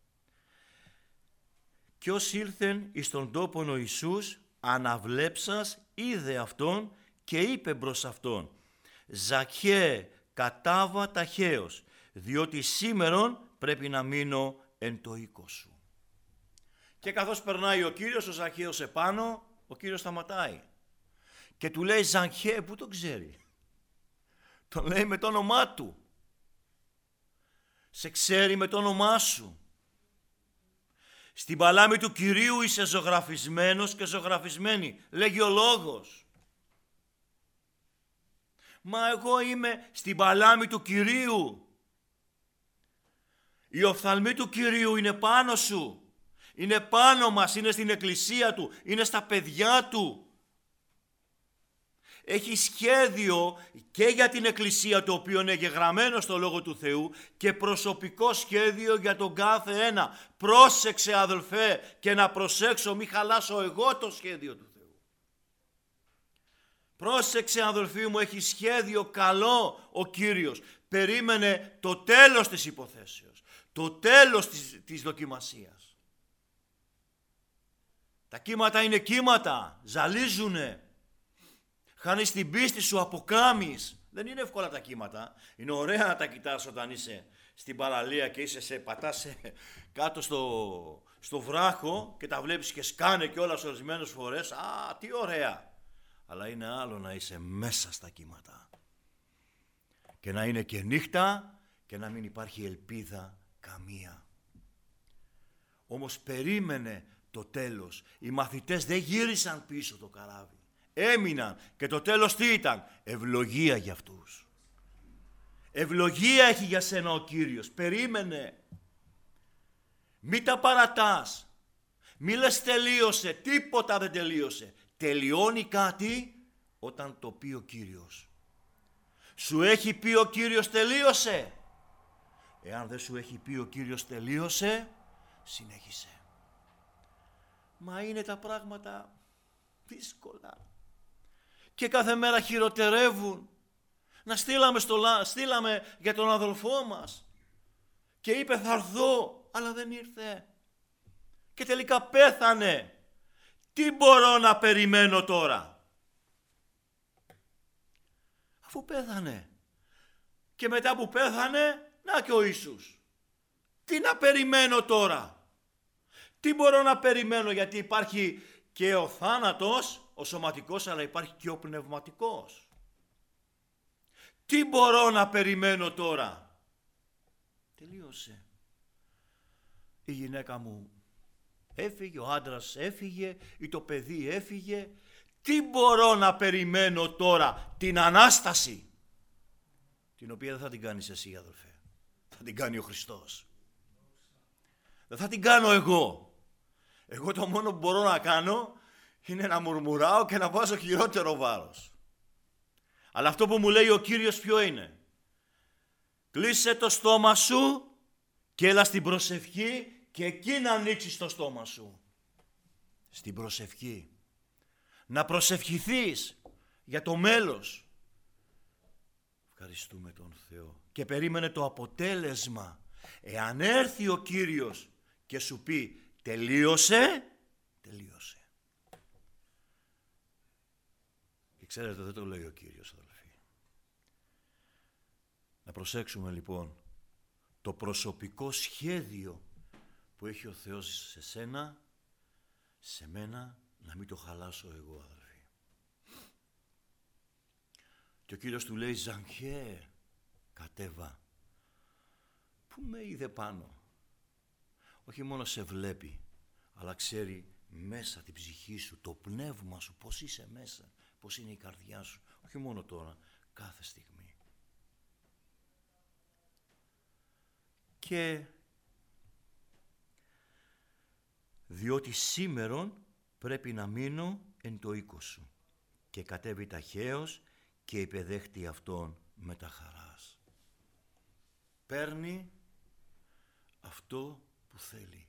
Κι ως ήλθεν εις τον τόπον ο Ιησούς, αναβλέψας είδε αυτόν και είπε προς αυτόν, «Ζακχαίε, κατάβα ταχαίως, διότι σήμερον πρέπει να μείνω εν το οίκο σου». Και καθώς περνάει ο Κύριος, ο Ζακχαίος επάνω, ο Κύριος σταματάει και του λέει, «Ζακχαίε», πού τον ξέρει? Τον λέει με το όνομά του. Σε ξέρει με το όνομά σου. Στην παλάμη του Κυρίου είσαι ζωγραφισμένος και ζωγραφισμένη, λέγει ο Λόγος. Μα εγώ είμαι στην παλάμη του Κυρίου. Η οφθαλμή του Κυρίου είναι πάνω σου. Είναι πάνω μας, είναι στην εκκλησία του, είναι στα παιδιά του. Έχει σχέδιο και για την εκκλησία, το οποίο είναι γεγραμμένο στο Λόγο του Θεού, και προσωπικό σχέδιο για τον κάθε ένα. Πρόσεξε, αδελφέ, και να προσέξω, μη χαλάσω εγώ το σχέδιο του Θεού. Πρόσεξε, αδελφοί μου, έχει σχέδιο καλό ο Κύριος. Περίμενε το τέλος της υποθέσεως, το τέλος της δοκιμασίας. Τα κύματα είναι κύματα, ζαλίζουνε. Χάνεις την πίστη σου, αποκάμεις. Δεν είναι εύκολα τα κύματα. Είναι ωραία να τα κοιτάς όταν είσαι στην παραλία και πατάς κάτω στο βράχο και τα βλέπεις και σκάνε κιόλας ορισμένες φορές. Α, τι ωραία. Αλλά είναι άλλο να είσαι μέσα στα κύματα. Και να είναι και νύχτα και να μην υπάρχει ελπίδα καμία. Όμως περίμενε το τέλος. Οι μαθητές δεν γύρισαν πίσω το καράβι. Έμειναν και το τέλος τι ήταν? Ευλογία για αυτούς. Ευλογία έχει για σένα ο Κύριος. Περίμενε. Μη τα παρατάς. Μη λες τελείωσε. Τίποτα δεν τελείωσε. Τελειώνει κάτι όταν το πει ο Κύριος. Σου έχει πει ο Κύριος τελείωσε? Εάν δεν σου έχει πει ο Κύριος τελείωσε, συνέχισε. Μα είναι τα πράγματα δύσκολα. Και κάθε μέρα χειροτερεύουν. Στείλαμε για τον αδελφό μας και είπε θα έρθω, αλλά δεν ήρθε. Και τελικά πέθανε. Τι μπορώ να περιμένω τώρα? Αφού πέθανε. Και μετά που πέθανε, να και ο Ιησούς. Τι να περιμένω τώρα? Τι μπορώ να περιμένω? Γιατί υπάρχει και ο θάνατος, ο σωματικός, αλλά υπάρχει και ο πνευματικός. Τι μπορώ να περιμένω τώρα? Τελείωσε. Η γυναίκα μου έφυγε, ο άντρας έφυγε, ή το παιδί έφυγε. Τι μπορώ να περιμένω τώρα? Την Ανάσταση, την οποία δεν θα την κάνεις εσύ, αδελφέ. Θα την κάνει ο Χριστός. Δεν θα την κάνω εγώ. Εγώ το μόνο που μπορώ να κάνω είναι να μουρμουράω και να βάζω χειρότερο βάρος. Αλλά αυτό που μου λέει ο Κύριος ποιο είναι? Κλείσε το στόμα σου και έλα στην προσευχή και εκεί να ανοίξεις το στόμα σου. Στην προσευχή. Να προσευχηθείς για το μέλλον. Ευχαριστούμε τον Θεό. Και περίμενε το αποτέλεσμα. Εάν έρθει ο Κύριος και σου πει τελείωσε, τελείωσε. Και ξέρετε, δεν το λέει ο Κύριος, αδελφοί. Να προσέξουμε λοιπόν το προσωπικό σχέδιο που έχει ο Θεός σε σένα, σε μένα, να μην το χαλάσω εγώ, αδελφοί. Και ο Κύριος του λέει, Ζακχαίε, κατέβα. Πού με είδε πάνω? Όχι μόνο σε βλέπει, αλλά ξέρει μέσα την ψυχή σου, το πνεύμα σου, πώς είσαι μέσα, πώς είναι η καρδιά σου. Όχι μόνο τώρα, κάθε στιγμή. Και διότι σήμερον πρέπει να μείνω εν το οίκο σου. Και κατέβη ταχαίως και υπεδέχτη αυτόν με τα χαράς. Παίρνει αυτό που θέλει.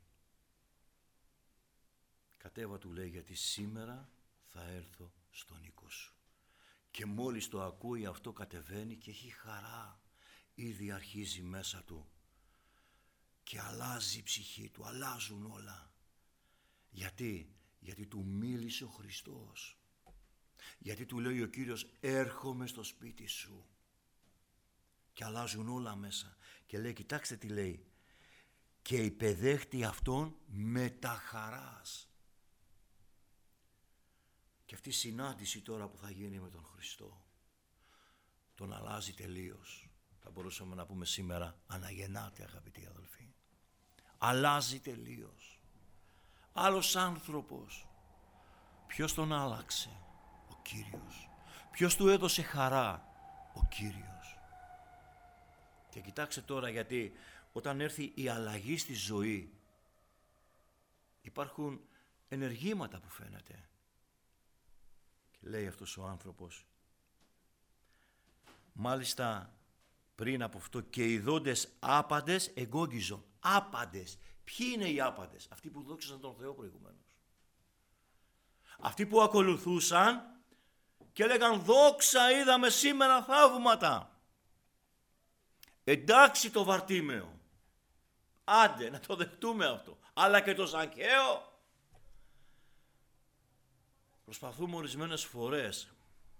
Κατέβα, του λέει, γιατί σήμερα θα έρθω στον οίκο σου. Και μόλις το ακούει αυτό, κατεβαίνει και έχει χαρά. Ήδη αρχίζει μέσα του και αλλάζει η ψυχή του, αλλάζουν όλα. Γιατί του μίλησε ο Χριστός. Γιατί του λέει ο Κύριος, έρχομαι στο σπίτι σου. Και αλλάζουν όλα μέσα. Και λέει, κοιτάξτε τι λέει, και υπεδέχτη αυτόν με τα χαράς. Και αυτή η συνάντηση τώρα που θα γίνει με τον Χριστό, τον αλλάζει τελείως. Θα μπορούσαμε να πούμε σήμερα, αναγεννάται, αγαπητοί αδελφοί. Αλλάζει τελείως. Άλλος άνθρωπος. Ποιος τον άλλαξε? Ο Κύριος. Ποιος του έδωσε χαρά? Ο Κύριος. Και κοιτάξτε τώρα, γιατί όταν έρθει η αλλαγή στη ζωή, υπάρχουν ενεργήματα που φαίνεται. Και λέει αυτός ο άνθρωπος, μάλιστα πριν από αυτό, και οι δόντες άπαντες εγκόγγιζον. Άπαντες. Ποιοι είναι οι άπαντες? Αυτοί που δόξασαν τον Θεό προηγουμένως. Αυτοί που ακολουθούσαν και λέγαν, δόξα, είδαμε σήμερα θαύματα. Εντάξει το Βαρτίμεο. Άντε να το δεχτούμε αυτό. Αλλά και το Ζακχαίο. Προσπαθούμε ορισμένες φορές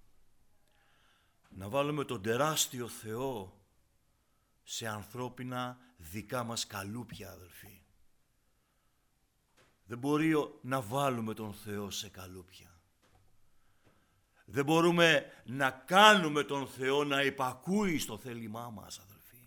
να βάλουμε τον τεράστιο Θεό σε ανθρώπινα δικά μας καλούπια, αδελφοί. Δεν μπορεί να βάλουμε τον Θεό σε καλούπια. Δεν μπορούμε να κάνουμε τον Θεό να υπακούει στο θέλημά μας, αδελφοί.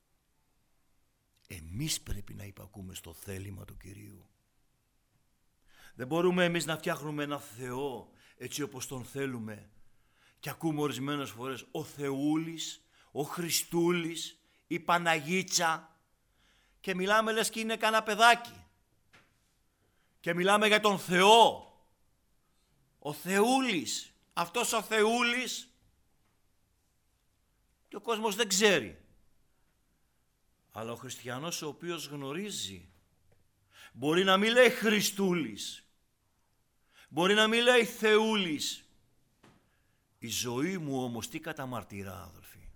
Εμείς πρέπει να υπακούμε στο θέλημα του Κυρίου. Δεν μπορούμε εμείς να φτιάχνουμε ένα Θεό έτσι όπως τον θέλουμε και ακούμε ορισμένες φορές ο Θεούλης, ο Χριστούλης, η Παναγίτσα και μιλάμε λες και είναι κανένα παιδάκι. Και μιλάμε για τον Θεό. Ο Θεούλης. Αυτός ο Θεούλης και ο κόσμος δεν ξέρει. Αλλά ο χριστιανός ο οποίος γνωρίζει μπορεί να μην λέει Χριστούλης. Μπορεί να μην λέει Θεούλης. Η ζωή μου όμως τι καταμαρτυρά, αδελφοί?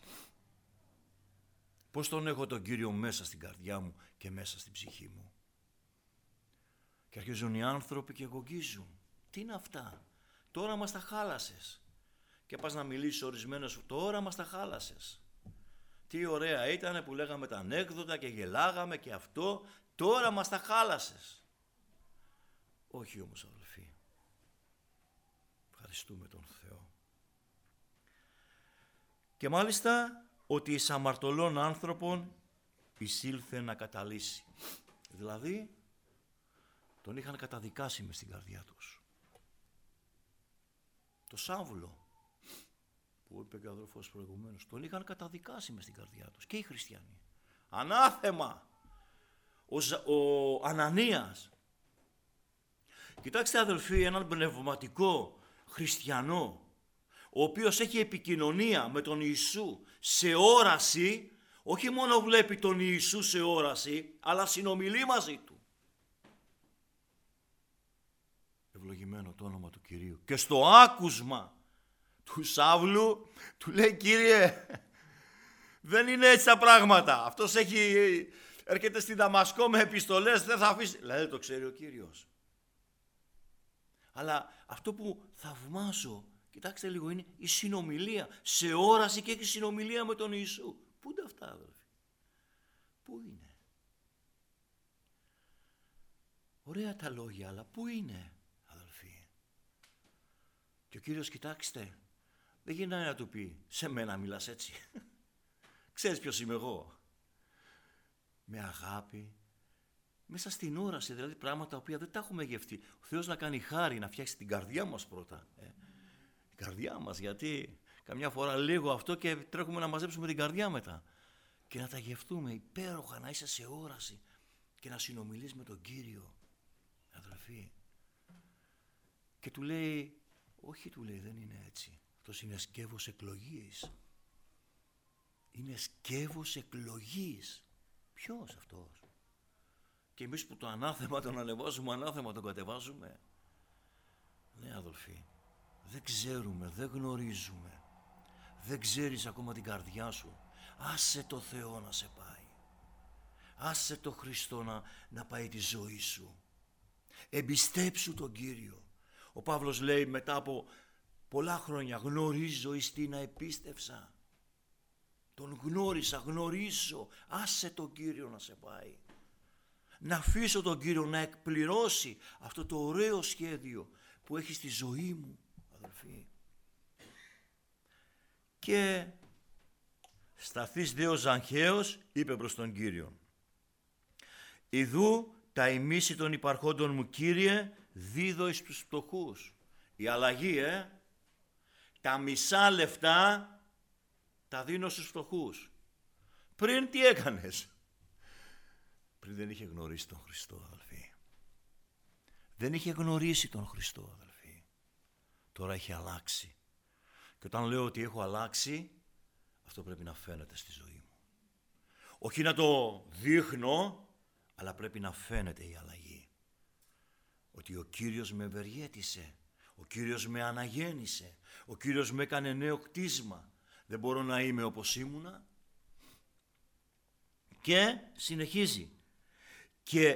Πώς τον έχω τον Κύριο μέσα στην καρδιά μου και μέσα στην ψυχή μου? Και αρχίζουν οι άνθρωποι και γογγίζουν. Τι είναι αυτά? Τώρα μας τα χάλασες. Και πας να μιλήσεις ορισμένες, τώρα μας τα χάλασες. Τι ωραία ήτανε που λέγαμε τα ανέκδοτα και γελάγαμε και αυτό, τώρα μας τα χάλασες. Όχι όμως, αδελφοί. Ευχαριστούμε τον Θεό. Και μάλιστα ότι εις αμαρτωλών άνθρωπον εισήλθε να καταλύσει. Δηλαδή τον είχαν καταδικάσει μες στην καρδιά τους. Το Σάβουλο που είπε και ο αδελφός προηγουμένως, τον είχαν καταδικάσει μες στην καρδιά τους και οι χριστιανοί. Ανάθεμα! Ο Ανανίας. Κοιτάξτε, αδελφοί, έναν πνευματικό χριστιανό ο οποίος έχει επικοινωνία με τον Ιησού σε όραση, όχι μόνο βλέπει τον Ιησού σε όραση, αλλά συνομιλεί μαζί του. Ευλογημένο το όνομα του Κυρίου. Και στο άκουσμα του Σάβλου του λέει, Κύριε, δεν είναι έτσι τα πράγματα. Αυτός έρχεται στη Δαμασκό με επιστολές, δεν θα αφήσει. Δηλαδή το ξέρει ο Κύριος. Αλλά αυτό που θαυμάζω, κοιτάξτε λίγο, είναι η συνομιλία. Σε όραση και έχει συνομιλία με τον Ιησού. Πού είναι αυτά, αδελφοί? Πού είναι? Ωραία τα λόγια, αλλά πού είναι, αδελφοί? Και ο Κύριος, κοιτάξτε, Δεν γυρνάει να του πει, σε μένα μιλάς έτσι. Ξέρεις ποιος είμαι εγώ. Με αγάπη, μέσα στην όραση, δηλαδή πράγματα τα οποία δεν τα έχουμε γευτεί. Ο Θεός να κάνει χάρη, να φτιάξει την καρδιά μας πρώτα. Την καρδιά μας, γιατί καμιά φορά λίγο αυτό και τρέχουμε να μαζέψουμε την καρδιά μετά. Και να τα γευτούμε υπέροχα, να είσαι σε όραση και να συνομιλείς με τον Κύριο, αδελφοί. Και του λέει, όχι, του λέει, δεν είναι έτσι. Αυτός είναι σκεύος εκλογής. Είναι σκεύος εκλογής. Ποιος αυτός? Και εμείς που το ανάθεμα τον ανεβάζουμε, ανάθεμα τον κατεβάζουμε. Ναι, αδελφοί, δεν ξέρουμε, δεν γνωρίζουμε. Δεν ξέρεις ακόμα την καρδιά σου. Άσε το Θεό να σε πάει. Άσε το Χριστό να πάει τη ζωή σου. Εμπιστέψου τον Κύριο. Ο Παύλος λέει μετά από πολλά χρόνια, γνωρίζω εις τι να επίστευσα. Τον γνώρισα, γνωρίζω. Άσε τον Κύριο να σε πάει. Να αφήσω τον Κύριο να εκπληρώσει αυτό το ωραίο σχέδιο που έχει στη ζωή μου, αδελφοί. Και σταθείς δε ο Ζαγχαίος, είπε προς τον Κύριο, ιδού τα ημίση των υπαρχόντων μου, Κύριε, δίδω εις τους φτωχούς. Η αλλαγή, τα μισά λεφτά τα δίνω στους φτωχούς. Πριν τι έκανες? Πριν δεν είχε γνωρίσει τον Χριστό, αδελφοί. Δεν είχε γνωρίσει τον Χριστό, αδελφοί. Τώρα έχει αλλάξει. Και όταν λέω ότι έχω αλλάξει, αυτό πρέπει να φαίνεται στη ζωή μου. Όχι να το δείχνω, αλλά πρέπει να φαίνεται η αλλαγή. Ότι ο Κύριος με ευεργέτησε, ο Κύριος με αναγέννησε, ο Κύριος με έκανε νέο κτίσμα. Δεν μπορώ να είμαι όπως ήμουνα. Και συνεχίζει. Και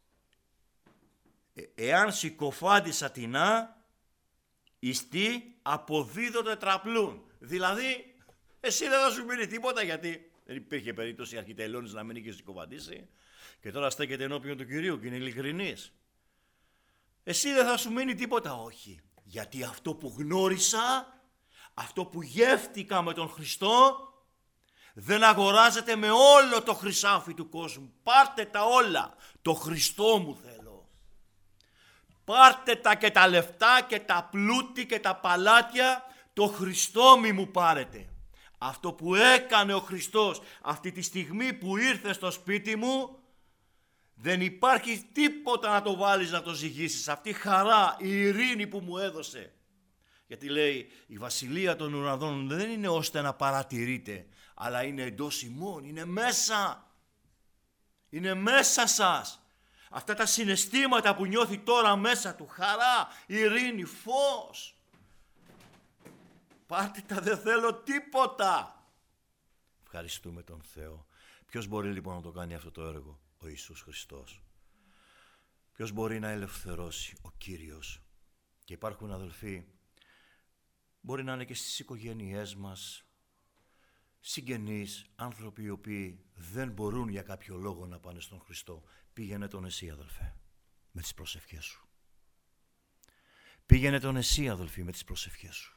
εάν συκοφάντησα τεινά, ιστοί αποδίδω τετραπλούν. Δηλαδή, εσύ δεν θα σου μείνει τίποτα, γιατί δεν υπήρχε περίπτωση αρχιτελώνης να μην είχε συκοφαντήσει. Και τώρα στέκεται ενώπιον του Κυρίου και είναι ειλικρινής. Εσύ δεν θα σου μείνει τίποτα, όχι. Γιατί αυτό που γνώρισα, αυτό που γεύτηκα με τον Χριστό, δεν αγοράζεται με όλο το χρυσάφι του κόσμου. Πάρτε τα όλα. Το Χριστό μου θέλω. Πάρτε τα και τα λεφτά και τα πλούτη και τα παλάτια. Το Χριστό μη μου πάρετε. Αυτό που έκανε ο Χριστός αυτή τη στιγμή που ήρθε στο σπίτι μου, δεν υπάρχει τίποτα να το βάλεις να το ζυγίσεις. Αυτή η χαρά, η ειρήνη που μου έδωσε. Γιατί λέει η βασιλεία των ουρανών δεν είναι ώστε να παρατηρείτε, αλλά είναι εντός ημών, είναι μέσα. Είναι μέσα σας. Αυτά τα συναισθήματα που νιώθει τώρα μέσα του, χαρά, ειρήνη, φως. Πάρτε τα, δεν θέλω τίποτα. Ευχαριστούμε τον Θεό. Ποιος μπορεί λοιπόν να το κάνει αυτό το έργο? Ο Ιησούς Χριστός. Ποιος μπορεί να ελευθερώσει? Ο Κύριος. Και υπάρχουν, αδελφοί, μπορεί να είναι και στις οικογένειές μας, συγγενείς, άνθρωποι οι οποίοι δεν μπορούν για κάποιο λόγο να πάνε στον Χριστό. Πήγαινε τον εσύ, αδελφέ, με τις προσευχές σου. Πήγαινε τον εσύ, αδελφοί, με τις προσευχές σου.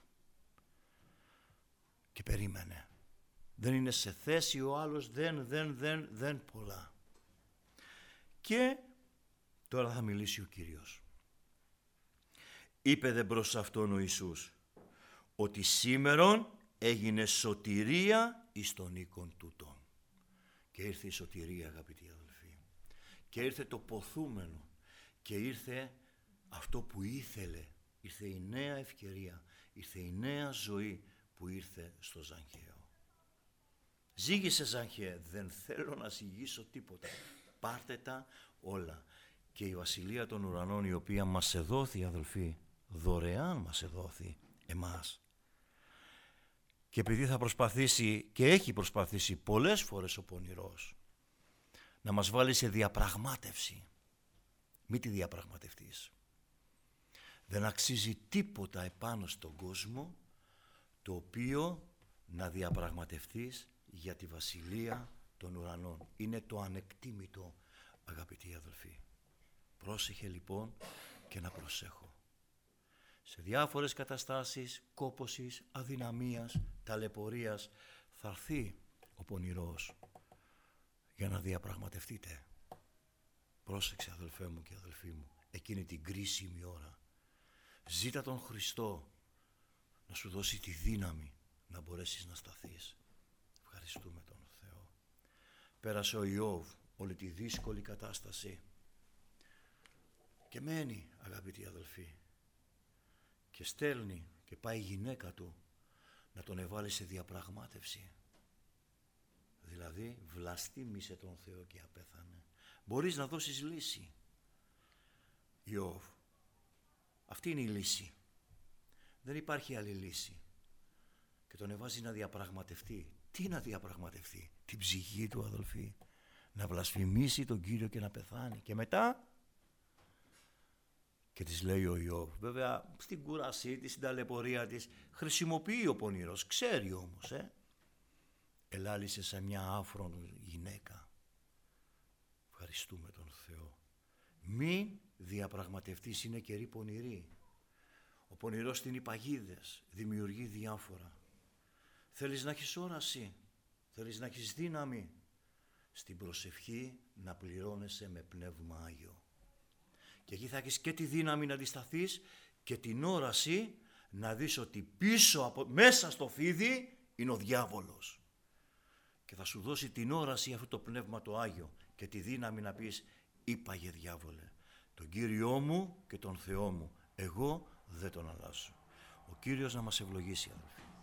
Και περίμενε. Δεν είναι σε θέση ο άλλος, δεν πολλά. Και τώρα θα μιλήσει ο Κύριος. Είπε δε προς αυτόν ο Ιησούς, ότι σήμερον έγινε σωτηρία εις τον οίκον τούτον. Και ήρθε η σωτηρία, αγαπητοί αδελφοί. Και ήρθε το ποθούμενο. Και ήρθε αυτό που ήθελε. Ήρθε η νέα ευκαιρία. Ήρθε η νέα ζωή που ήρθε στο Ζαγχαίο. Ζήγησε, Ζαγχαίε, δεν θέλω να ζυγίσω τίποτα. Πάρτε τα όλα. Και η βασιλεία των ουρανών, η οποία μας εδόθη, αδελφοί, δωρεάν μας εδόθη εμάς. Και επειδή θα προσπαθήσει και έχει προσπαθήσει πολλές φορές ο πονηρός να μας βάλει σε διαπραγμάτευση, μη τη διαπραγματευτείς. Δεν αξίζει τίποτα επάνω στον κόσμο το οποίο να διαπραγματευτείς για τη βασιλεία των ουρανών. Είναι το ανεκτήμητο, αγαπητοί αδελφοί. Πρόσεχε λοιπόν και να προσέχω. Σε διάφορες καταστάσεις κόπωσης, αδυναμίας, ταλαιπωρίας θα έρθει ο πονηρός για να διαπραγματευτείτε. Πρόσεξε αδελφέ μου και αδελφοί μου, εκείνη την κρίσιμη ώρα. Ζήτα τον Χριστό να σου δώσει τη δύναμη να μπορέσεις να σταθείς. Ευχαριστούμε τον Θεό. Πέρασε ο Ιώβ όλη τη δύσκολη κατάσταση και μένει, αγαπητοί αδελφοί, και στέλνει και πάει η γυναίκα του να τον εβάλει σε διαπραγμάτευση. Δηλαδή βλαστήμησε τον Θεό και απέθανε. Μπορείς να δώσεις λύση. Ιώβ, αυτή είναι η λύση. Δεν υπάρχει άλλη λύση. Και τον εβάζει να διαπραγματευτεί. Τι να διαπραγματευτεί? Την ψυχή του, αδελφοί. Να βλασφημίσει τον Κύριο και να πεθάνει. Και μετά, και της λέει ο Ιώβ, βέβαια στην κούρασή της, στην ταλαιπωρία της, χρησιμοποιεί ο πονηρός, ξέρει όμως, ελάλησε σε μια άφρον γυναίκα. Ευχαριστούμε τον Θεό. Μην διαπραγματευτείς, είναι καιροί πονηροί. Ο πονηρός στείνει παγίδες, δημιουργεί διάφορα. Θέλεις να έχεις όραση, θέλεις να έχεις δύναμη, στην προσευχή να πληρώνεσαι με Πνεύμα Άγιο. Και εκεί θα έχεις και τη δύναμη να αντισταθείς και την όραση να δεις ότι μέσα στο φίδι είναι ο διάβολος. Και θα σου δώσει την όραση αυτό το Πνεύμα το Άγιο και τη δύναμη να πεις, είπαγε διάβολε, τον Κύριό μου και τον Θεό μου, εγώ δεν τον αλλάζω. Ο Κύριος να μας ευλογήσει, αδελφοί.